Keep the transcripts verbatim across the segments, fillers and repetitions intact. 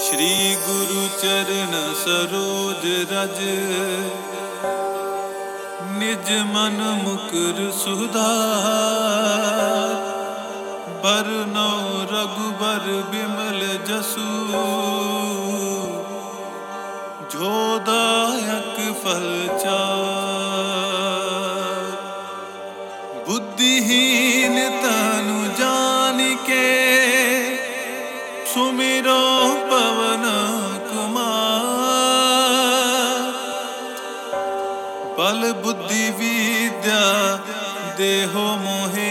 श्री गुरु चरण सरोज रज, निज मन मुकुर सुधार। बरनौ रघुबर बिमल जसु, जो दायक फल चार। बुद्धिहीन तनु जानिके, सुमिरो पवन कुमार। बल बुद्धि विद्या देहो मोहे,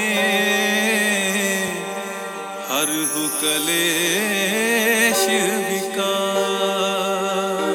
हरहु कलेश विकार।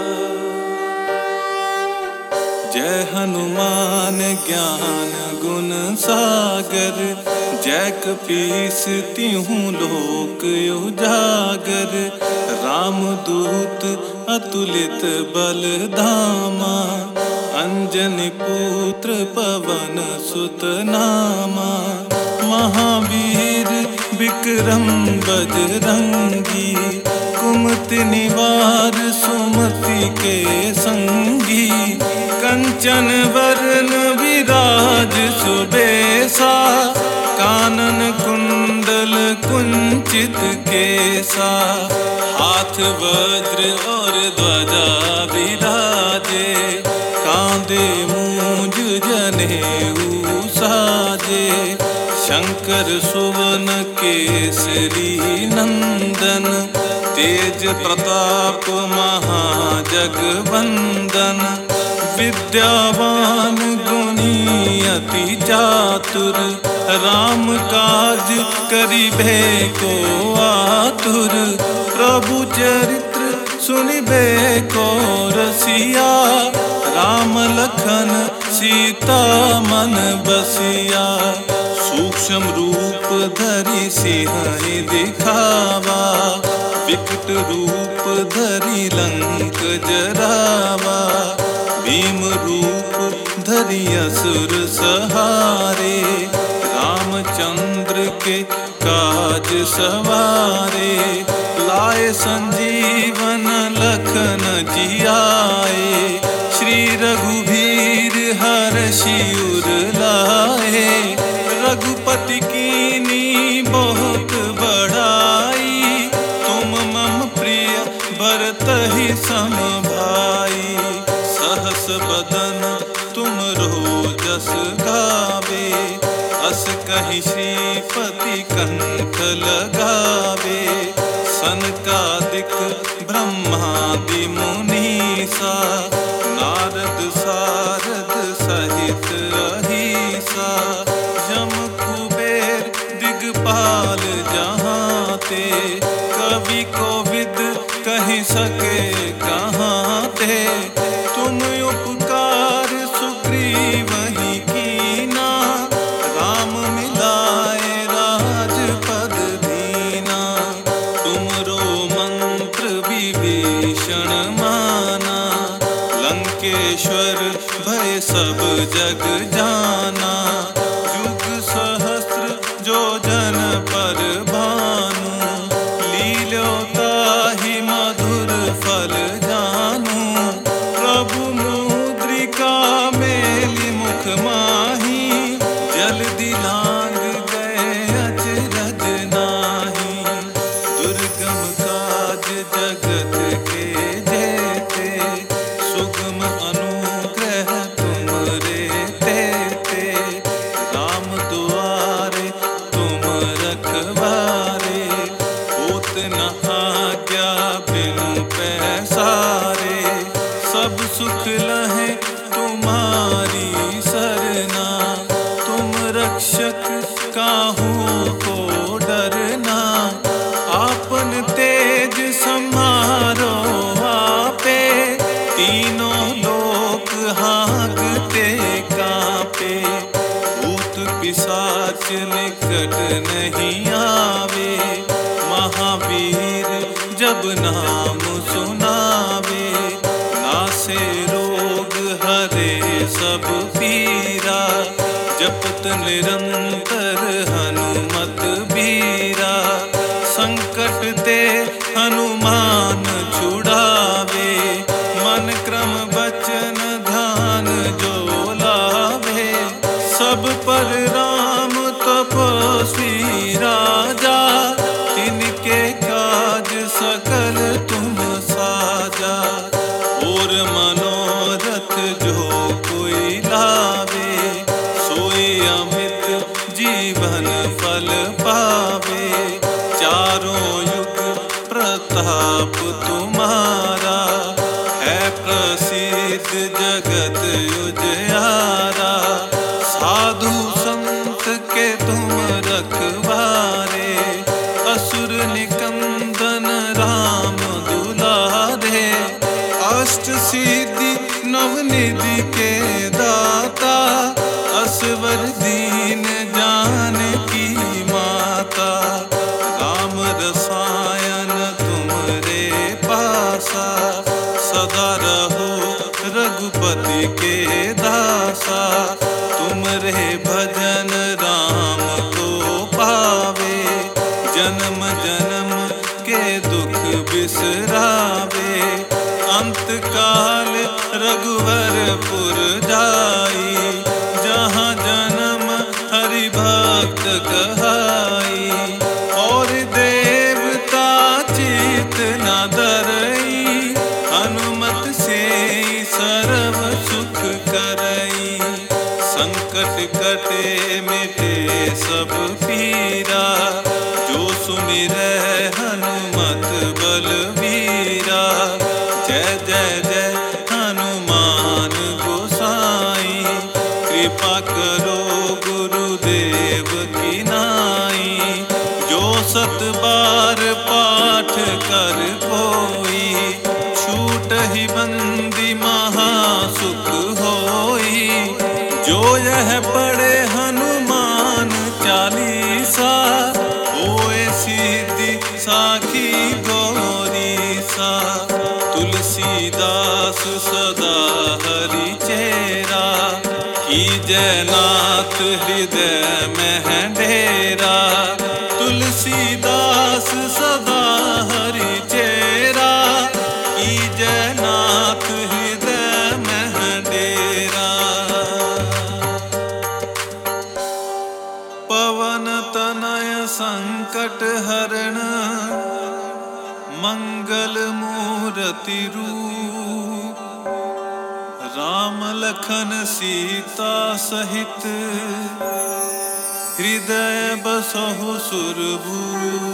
जय हनुमान ज्ञान गुण सागर, जय कपीस तिहुँ लोक उजागर। रामदूत अतुलित बल धामा, अंजनी पुत्र पवन सुत नामा। महावीर विक्रम बजरंगी, कुमति निवार सुमति के संगी। कंचन वरण विराज सुबेसा, कानन कुंडल कुंचित केसा। हाथ वज्र और ध्वजा विराजे, कांधे मूंज जनेऊ साजे। शंकर सुवन केसरी नंदन, तेज प्रताप महाजगवंदन। विद्यावान गुणी अति चातुर, राम काज करिबे को आतुर। प्रभु चरित्र सुनिबे को रसिया, राम लखन सीता मन बसिया। सूक्ष्म रूप धरि सिंह दिखावा, विकट रूप धरि लंक जरावा। भीम रूप धरि असुर सहारे, रामचंद्र के काज सवारे। लाए संजीवन लखन जियाए, श्री रघुवीर हर्षि उर लाए। रघुपति कीनी बहुत बड़ाई, तुम मम प्रिय भरतहि सम भाई। सहस बदन तुम रोजस गावे, अस कहि श्रीपति कंठ लगावे। सनकादिक ब्रह्मादि मुनीसा, नारद सारद सहित अहिसा। यम कुबेर दिगपाल जहाँ ते, कवि कोविद कहि सके कहाँ ते। तुम उपकार सुग्रीवहि कीना, राम मिलाए राजपद दीना। तुमरो मंत्र विभीषण माना, लंकेश्वर भय सब जग जाना। युग सहस्त्र जो जन पर भानु, लील्योताहि मधुर फल जानू। प्रभु मुद्रिका मेलि मुख माही, जल्दी लांग गए अचरज नाही। दुर्गम काज जगत के जेते, सुगम अनुग्रह तुमरे तेते। राम दुआरे तुम रखवारे, होत न आज्ञा बिनु पैसारे। सब सुख लहे तुम्हारी सरना, तुम रक्षक काहू को डरना। आपन तेज समारो आपे, तीनों लोक हाँकते कांपे। भूत पिशाच निकट नहीं आवे, महावीर जब नाम सुनावे। नासे रोग हरे सब पीरा, जपत निरंतर हनुमत बीरा। संकट ते हनुमान फल पावे। चारों युग प्रताप तुम्हारा, है प्रसिद्ध जगत उजियारा। साधु संत के तुम रखवारे, असुर निकंदन राम दुलारे। अष्ट सिद्धि नवनिधि के दाता, असवर दीन जानकी माता। राम रसायन तुमरे पासा, सदा रहो रघुपति के दासा। तुमरे भजन राम को पावे, जन्म जन्म के दुख बिसरावे। अंत काल रघुवरपुर जाई, जहाँ जन्म हरि भक्त कहाई। और देवता चित न डरई, हनुमत से सर्व सुख करई। संकट कटे मिटे सब पीरा, जो सुमिरै हनुमत बलवीरा। जय जय जय हनुमान गोसाई, कृपा करो गुरुदेव की नाई। जो सत बार पाठ कर कोई, छूटहि बंदी महासुख होई। जो यह पढ़े हनुमान चालीसा, होए सीधी साखी गौरीसा। तुलसीदास सदा हरि चेरा, कीजय नाथ हृदय में डेरा। तुलसीदास सदा हरि चेरा, कीजय नाथ हृदय में डेरा। पवन तनय संकट हरण, मंगल मूर्ति रूप। राम लखन सीता सहित, हृदय बसहु सुरभूप।